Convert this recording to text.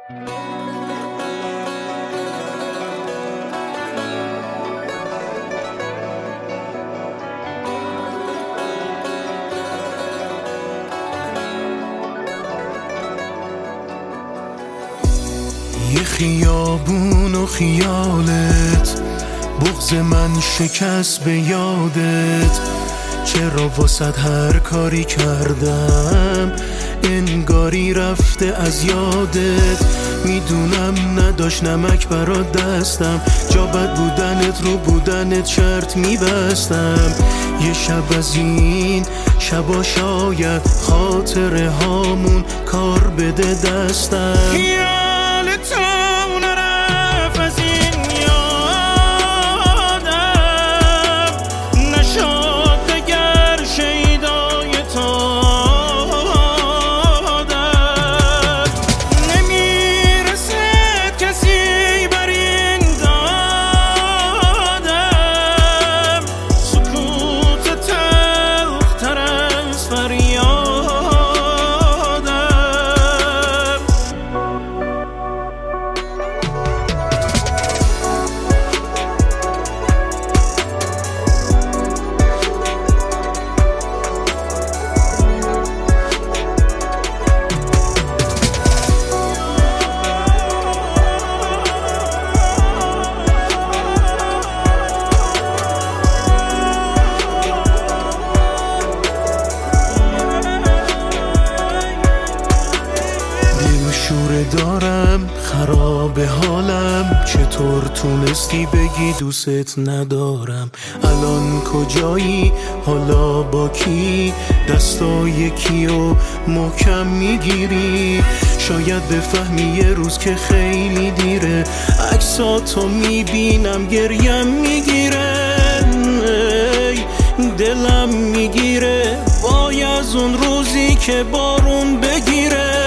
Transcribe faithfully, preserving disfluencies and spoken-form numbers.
یه خیابون و خیالت، بغض من شکست به یادت. چرا واسد هر کاری کردم انگاری رفته از یادت. میدونم نداشت نمک برا دستم، جا بد بودنت رو بودنت شرط میبستم. یه شب از این شبا شاید خاطره هامون کار بده دستم. خیال تو نرفت از این یادم، نشد دگر شیدای تادم. نمیرسد کسی بر این دادم، سکوت تلختر از فریادم. شوره دارم خراب حالم، چطور تونستی بگی دوست ندارم؟ الان کجایی؟ حالا با کی؟ دستای کیو محکم میگیری؟ شاید بفهمی یه روز که خیلی دیره، عکساتو میبینم گریم میگیره، دلم میگیره وای از اون روزی که بارون بگیره.